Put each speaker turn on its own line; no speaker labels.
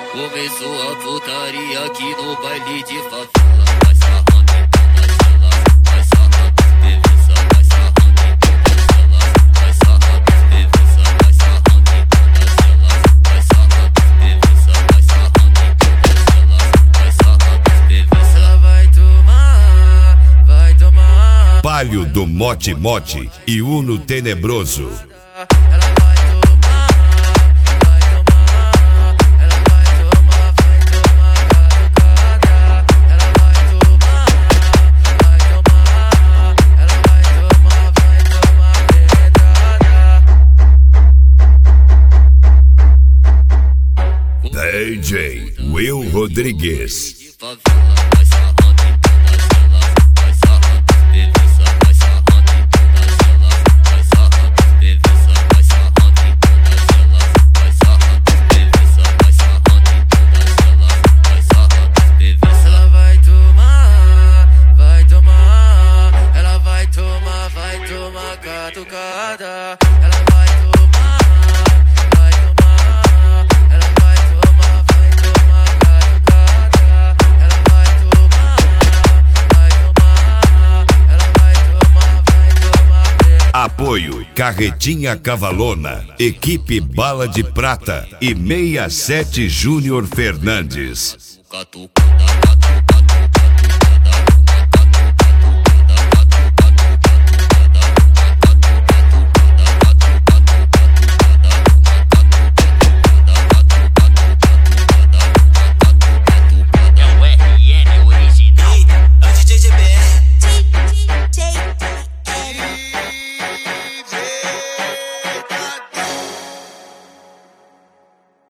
Começou a putaria aqui no baile de favela. Vai sarrando em todas elas, vai sarrando beleza, vai sarrando em todas elas, vai sarrando beleza, vai sarrando em todas elas, vai sarrando beleza, vai sarrando em todas elas, vai sarrando beleza. Ela vai tomar.
Palio do Mote Mote e Uno Tenebroso. DJ Will Rodrigues. Apoio Carretinha Cavalona, Equipe Bala de Prata e 67 Júnior Fernandes.